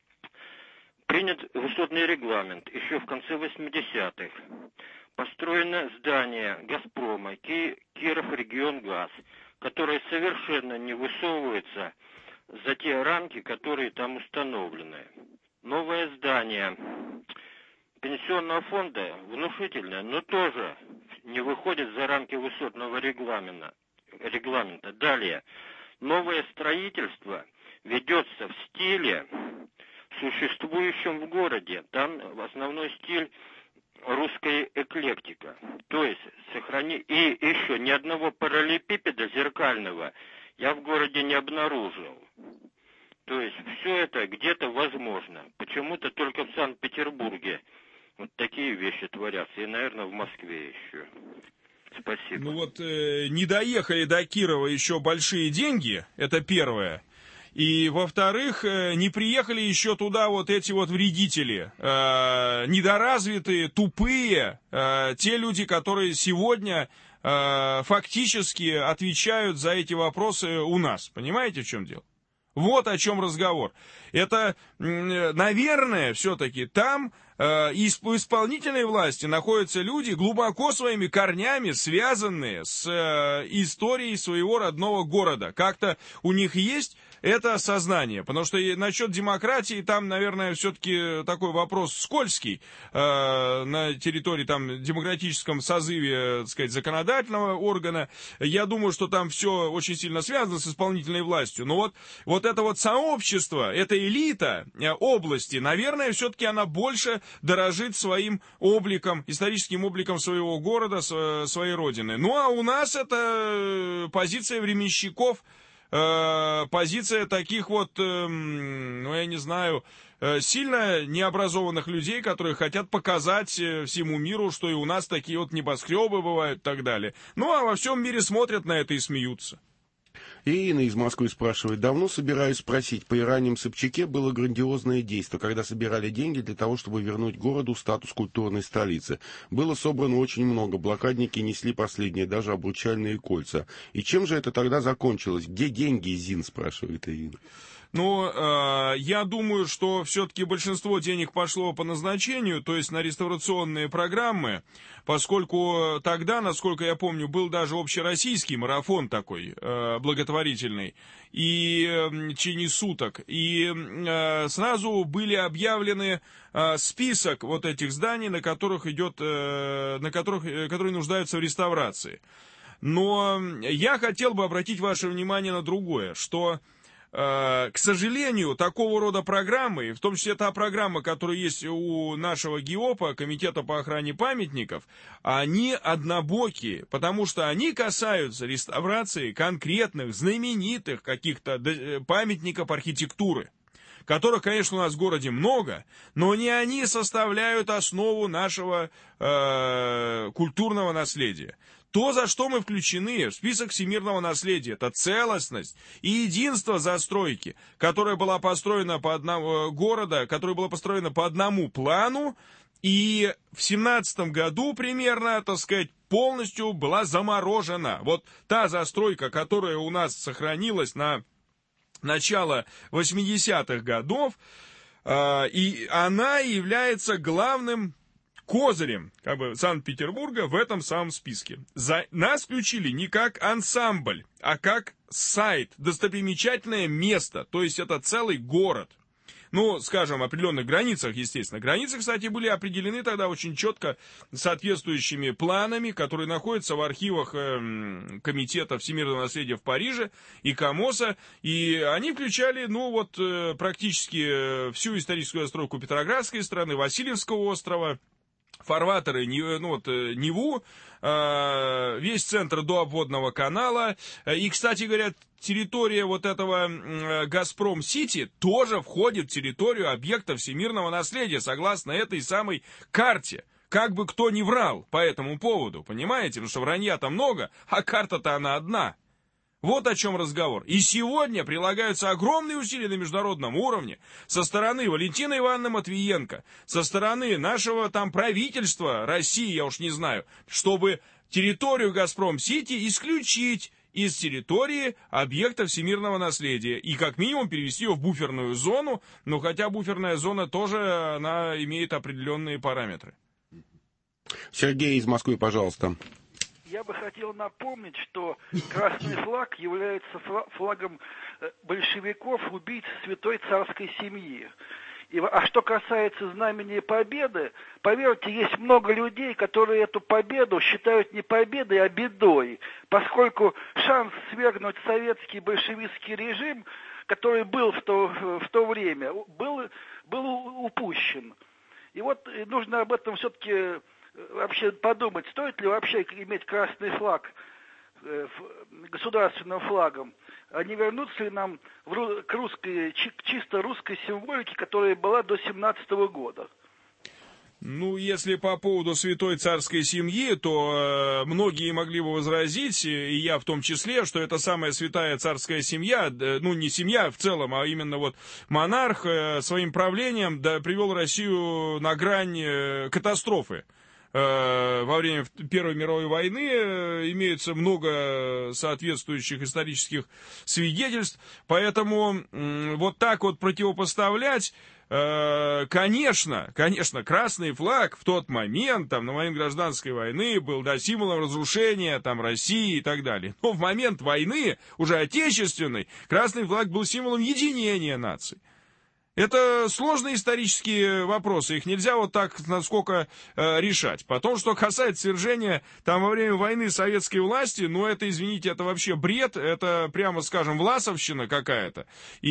принят высотный регламент еще в конце 80-х. Построено здание «Газпрома», Киров-Регионгаз, которое совершенно не высовывается за те рамки, которые там установлены. Новое здание пенсионного фонда внушительное, но тоже не выходит за рамки высотного регламента. Далее. Новое строительство ведется в стиле, существующем в городе. Там основной стиль русская эклектика. То есть и еще ни одного параллелепипеда зеркального я в городе не обнаружил. То есть все это где-то возможно. Почему-то только в Санкт-Петербурге вот такие вещи творятся. И, наверное, в Москве еще. Спасибо. Ну вот не доехали до Кирова еще большие деньги, это первое. И, во-вторых, не приехали еще туда вот эти вот вредители, недоразвитые, тупые, те люди, которые сегодня фактически отвечают за эти вопросы у нас. Понимаете, в чем дело? Вот о чем разговор. Это, наверное, все-таки там у исполнительной власти находятся люди, глубоко своими корнями связанные с историей своего родного города. Как-то у них есть это сознание, потому что насчет демократии там, наверное, все-таки такой вопрос скользкий на территории там демократическом созыве, так сказать, законодательного органа. Я думаю, что там все очень сильно связано с исполнительной властью. Но вот это вот сообщество, эта элита области, наверное, все-таки она больше дорожит своим обликом, историческим обликом своего города, своей родины. Ну, а у нас это позиция временщиков, позиция таких вот, ну, я не знаю, сильно необразованных людей, которые хотят показать всему миру, что и у нас такие вот небоскребы бывают и так далее. Ну, а во всем мире смотрят на это и смеются. Ирина из Москвы спрашивает. Давно собираюсь спросить. По Ираням Собчаке было грандиозное действо, когда собирали деньги для того, чтобы вернуть городу статус культурной столицы. Было собрано очень много. Блокадники несли последние, даже обручальные кольца. И чем же это тогда закончилось? Где деньги, Зин, спрашивает Ирина. Ну, я думаю, что все-таки большинство денег пошло по назначению, то есть на реставрационные программы, поскольку тогда, насколько я помню, был даже общероссийский марафон такой, благотворительный, и в течение суток, и сразу были объявлены список вот этих зданий, которые нуждаются в реставрации. Но я хотел бы обратить ваше внимание на другое, что... К сожалению, такого рода программы, в том числе та программа, которая есть у нашего ГИОПа, Комитета по охране памятников, они однобокие, потому что они касаются реставрации конкретных, знаменитых каких-то памятников архитектуры, которых, конечно, у нас в городе много, но не они составляют основу нашего культурного наследия. То, за что мы включены в список всемирного наследия, это целостность и единство застройки, которая была построена по одному города, которая была построена по одному плану, и в 17 году примерно, так сказать, полностью была заморожена. Вот та застройка, которая у нас сохранилась на начало 80-х годов, и она является главным козырем Санкт-Петербурга в этом самом списке. Нас включили не как ансамбль, а как сайт, достопримечательное место, то есть это целый город. Ну, скажем, в определенных границах, естественно. Границы, кстати, были определены тогда очень четко соответствующими планами, которые находятся в архивах Комитета всемирного наследия в Париже и КАМОСа. И они включали, практически всю историческую застройку Петроградской страны, Васильевского острова, фарватеры, Неву, весь центр до обводного канала. И, кстати говоря, территория вот этого Газпром-Сити тоже входит в территорию объекта всемирного наследия, согласно этой самой карте. Как бы кто ни врал по этому поводу, понимаете? Потому что вранья-то много, а карта-то она одна. Вот о чем разговор. И сегодня прилагаются огромные усилия на международном уровне со стороны Валентины Ивановны Матвиенко, со стороны нашего там правительства России, я уж не знаю, чтобы территорию Газпром-Сити исключить из территории объекта всемирного наследия и как минимум перевести ее в буферную зону, но хотя буферная зона тоже, она имеет определенные параметры. Сергей из Москвы, пожалуйста. Я бы хотел напомнить, что красный флаг является флагом большевиков, убийц святой царской семьи. А что касается знамени Победы, поверьте, есть много людей, которые эту победу считают не победой, а бедой, поскольку шанс свергнуть советский большевистский режим, который был в то время, был упущен. И вот нужно об этом все-таки вообще подумать, стоит ли вообще иметь красный флаг государственным флагом, а не вернуться ли нам к чисто русской символике, которая была до 17-го года. Ну, если по поводу святой царской семьи, то многие могли бы возразить, и я в том числе, что это самая святая царская семья, ну, не семья в целом, а именно вот монарх своим правлением привел Россию на грань катастрофы. Во время Первой мировой войны имеется много соответствующих исторических свидетельств, поэтому вот так вот противопоставлять, конечно, красный флаг в тот момент, там, на момент гражданской войны, был, да, символом разрушения, там, России и так далее. Но в момент войны, уже отечественной, красный флаг был символом единения наций. Это сложные исторические вопросы, их нельзя вот так насколько решать. Потом, что касается свержения там во время войны советской власти, ну это, извините, это вообще бред, это, прямо скажем, власовщина какая-то.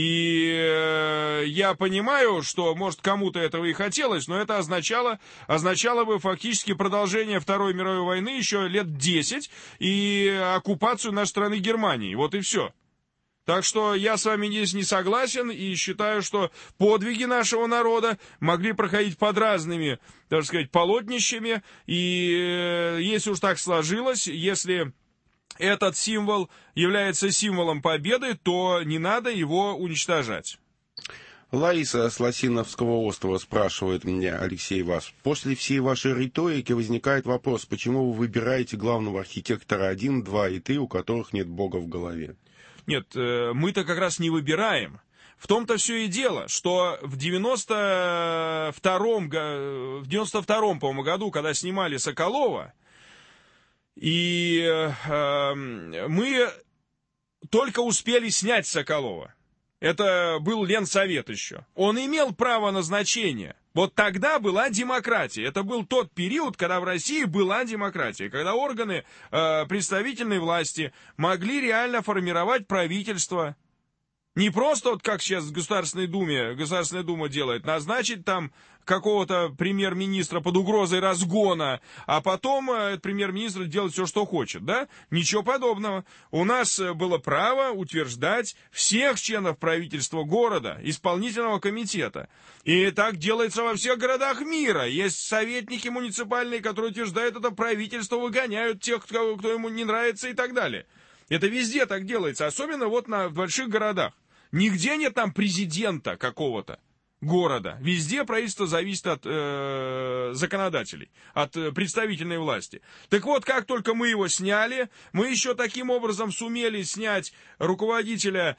И я понимаю, что, может, кому-то этого и хотелось, но это означало бы фактически продолжение Второй мировой войны еще лет 10 и оккупацию нашей страны Германией. Вот и все. Так что я с вами здесь не согласен и считаю, что подвиги нашего народа могли проходить под разными, так сказать, полотнищами. И если уж так сложилось, если этот символ является символом победы, то не надо его уничтожать. Лариса с Лосиновского острова спрашивает меня, Алексей, вас. После всей вашей риторики возникает вопрос, почему вы выбираете главного архитектора 1, 2 и 3, у которых нет Бога в голове? Нет, мы-то как раз не выбираем. В том-то все и дело, что в 92-м, по-моему, году, когда снимали Соколова, и мы только успели снять Соколова. Это был Ленсовет еще. Он имел право назначения. Вот тогда была демократия. Это был тот период, когда в России была демократия, когда органы представительной власти могли реально формировать правительство. Не просто вот как сейчас в Государственная Дума делает, назначить там какого-то премьер-министра под угрозой разгона, а потом премьер-министр делает все, что хочет, да? Ничего подобного. У нас было право утверждать всех членов правительства города, исполнительного комитета. И так делается во всех городах мира. Есть советники муниципальные, которые утверждают, это правительство, выгоняют тех, кто ему не нравится и так далее. Это везде так делается, особенно вот в больших городах. Нигде нет там президента какого-то города. Везде правительство зависит от законодателей, от представительной власти. Так вот, как только мы его сняли, мы еще таким образом сумели снять руководителя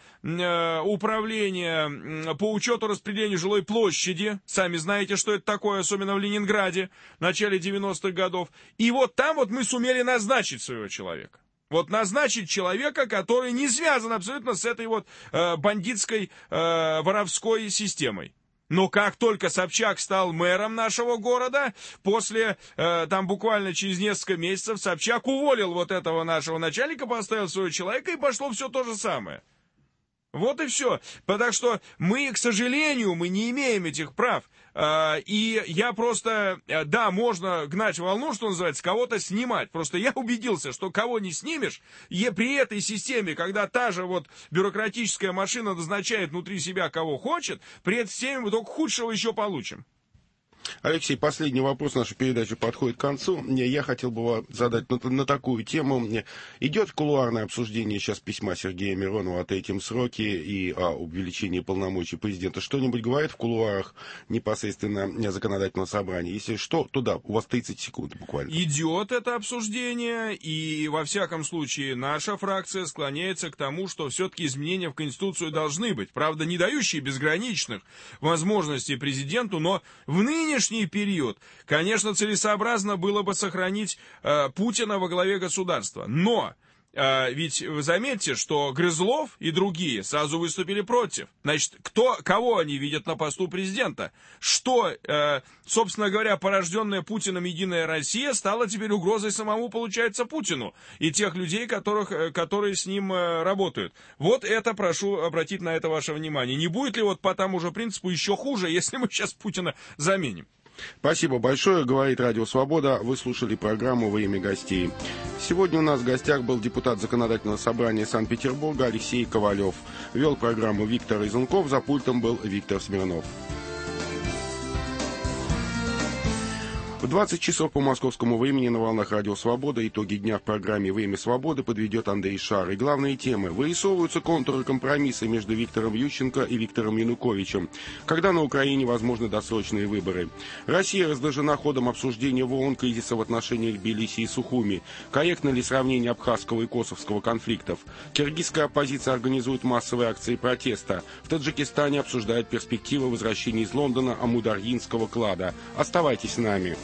управления по учету распределения жилой площади. Сами знаете, что это такое, особенно в Ленинграде, в начале 90-х годов. И вот там вот мы сумели назначить своего человека. Вот назначить человека, который не связан абсолютно с этой вот бандитской, воровской системой. Но как только Собчак стал мэром нашего города, после, там буквально через несколько месяцев, Собчак уволил вот этого нашего начальника, поставил своего человека, и пошло все то же самое. Вот и все. Потому что мы, к сожалению, мы не имеем этих прав. И я просто, да, можно гнать волну, что называется, кого-то снимать. Просто я убедился, что кого не снимешь, и при этой системе, когда та же вот бюрократическая машина назначает внутри себя кого хочет, при этой системе мы только худшего еще получим. Алексей, последний вопрос нашей передачи подходит к концу. Я хотел бы задать на такую тему. Идет кулуарное обсуждение сейчас письма Сергея Миронова о третьем сроке и о увеличении полномочий президента. Что-нибудь говорит в кулуарах непосредственно законодательного собрания? Если что, туда, у вас 30 секунд буквально. Идет это обсуждение, и во всяком случае наша фракция склоняется к тому, что все-таки изменения в Конституцию должны быть. Правда, не дающие безграничных возможностей президенту, но в нынешнем период, конечно, целесообразно было бы сохранить Путина во главе государства. Но ведь вы заметьте, что Грызлов и другие сразу выступили против. Значит, кого они видят на посту президента? Что, собственно говоря, порожденная Путиным «Единая Россия» стала теперь угрозой самому, получается, Путину и тех людей, которые с ним работают. Вот это прошу обратить на это ваше внимание. Не будет ли вот по тому же принципу еще хуже, если мы сейчас Путина заменим? Спасибо большое. Говорит Радио Свобода. Вы слушали программу «Во имя гостей». Сегодня у нас в гостях был депутат Законодательного собрания Санкт-Петербурга Алексей Ковалев. Вел программу Виктор Изунков. За пультом был Виктор Смирнов. В 20 часов по московскому времени на волнах Радио Свобода итоги дня в программе «Во имя свободы» подведет Андрей Шар. И главные темы. Вырисовываются контуры компромисса между Виктором Ющенко и Виктором Януковичем. Когда на Украине возможны досрочные выборы. Россия раздражена ходом обсуждения в ООН кризиса в отношениях Тбилиси и Сухуми. Корректно ли сравнение абхазского и косовского конфликтов? Киргизская оппозиция организует массовые акции протеста. В Таджикистане обсуждают перспективы возвращения из Лондона амударьинского клада. Оставайтесь с нами.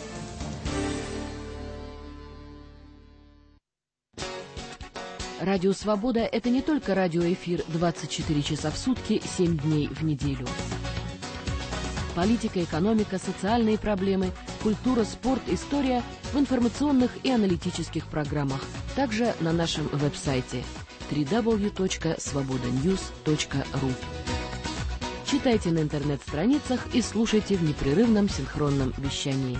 Радио «Свобода» — это не только радиоэфир 24 часа в сутки, 7 дней в неделю. Политика, экономика, социальные проблемы, культура, спорт, история в информационных и аналитических программах. Также на нашем веб-сайте www.svobodanews.ru. Читайте на интернет-страницах и слушайте в непрерывном синхронном вещании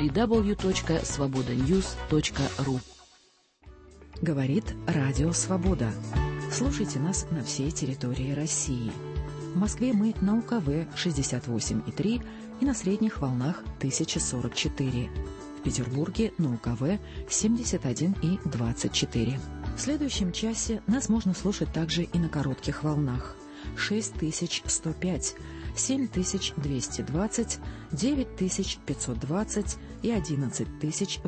www.svobodanews.ru. Говорит Радио Свобода. Слушайте нас на всей территории России. В Москве мы на УКВ 68,3 и на средних волнах 1044. В Петербурге на УКВ 71,24. В следующем часе нас можно слушать также и на коротких волнах 6105, 7220, 9520 и 11000